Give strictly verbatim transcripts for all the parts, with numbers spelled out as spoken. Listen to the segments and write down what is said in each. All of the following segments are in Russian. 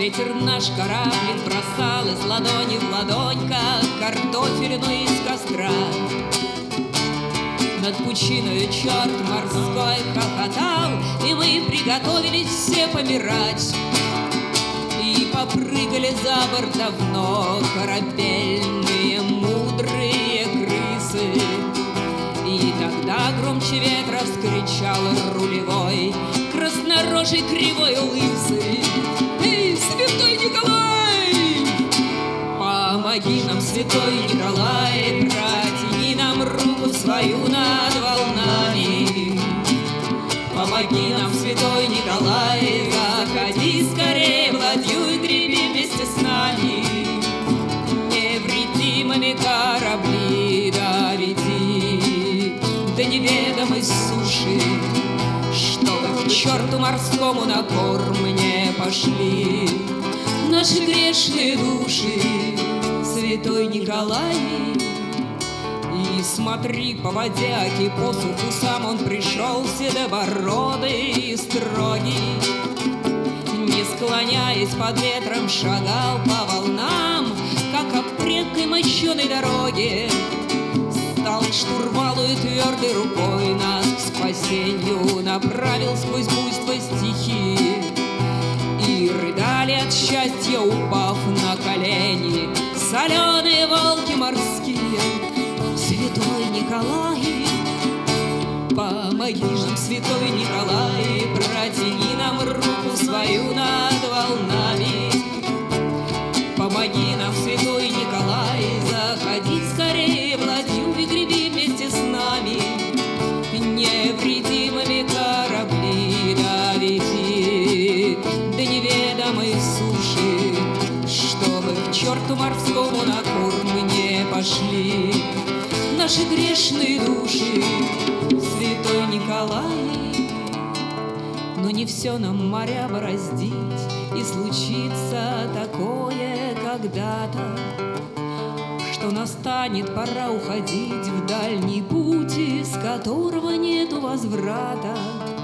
Ветер наш кораблик бросал из ладони в ладонь, как картофелину из костра. Над пучиною черт морской хохотал, и мы приготовились все помирать. И попрыгали за борт давно корабельные мудрые крысы. И тогда громче ветра вскричал рулевой, краснорожий, кривой, лысый: «Эй, святой Николай! Помоги нам, святой Николай, протяни нам руку свою над волнами. Помоги нам, святой Николай, заходи скорее в ладью и греби вместе с нами. Невредимыми корабли доведи до неведомой суши, чтобы к черту морскому на корм не пошли наши грешные души, святой Николай. И смотри, по воде, аки по суху сам он пришел, седобородый и строгий. Не склоняясь, под ветром шагал по волнам, как об крепкой мощеной дороге. Стал к штурвалу и твердой рукой нас к спасению направил сквозь буйство стихии. И рыдали от счастья, упав на колени, соленые волки морские. Святой Николай, помоги нам, святой Николай, протяни нам руку свою над волнами. Помоги нам, святой Николай, заходи скорее в ладью и греби вместе с нами. Невредимыми корабли доведи до неведомой суши, чтобы к черту морскому на корм не пошли наши грешные души, святой Николай. Но не все нам моря бороздить, и случится такое когда-то, что настанет пора уходить в дальний путь, из которого нету возврата.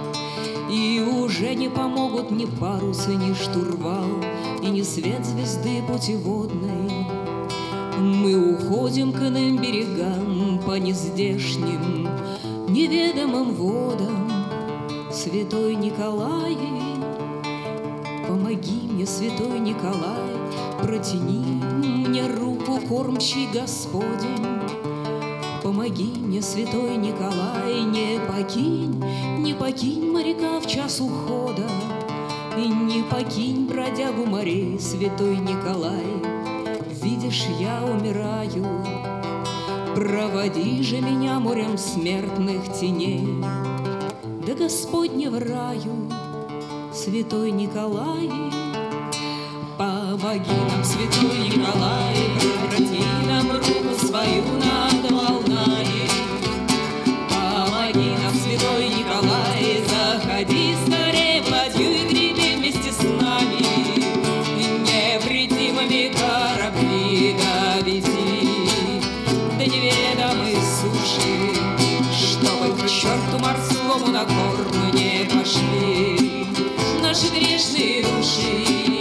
И уже не помогут ни парусы, ни штурвал, и ни свет звезды путеводной. Мы уходим к иным берегам по нездешним, неведомым водам. Святой Николай, помоги мне, святой Николай, протяни мне руку, кормчий Господень. Помоги мне, святой Николай, не покинь, не покинь моряка в час ухода, и не покинь бродягу морей, святой Николай. Видишь, я умираю, проводи же меня морем смертных теней до Господнего раю, святой Николай. Помоги нам, святой Николай, протяни нам руку свою над волнами. Помоги нам, святой Николай, заходи скорее в ладью и греби вместе с нами. Невредимыми корабли довези до неведомой суши, чтобы к черту морскому на корм не пошли наши грешные души.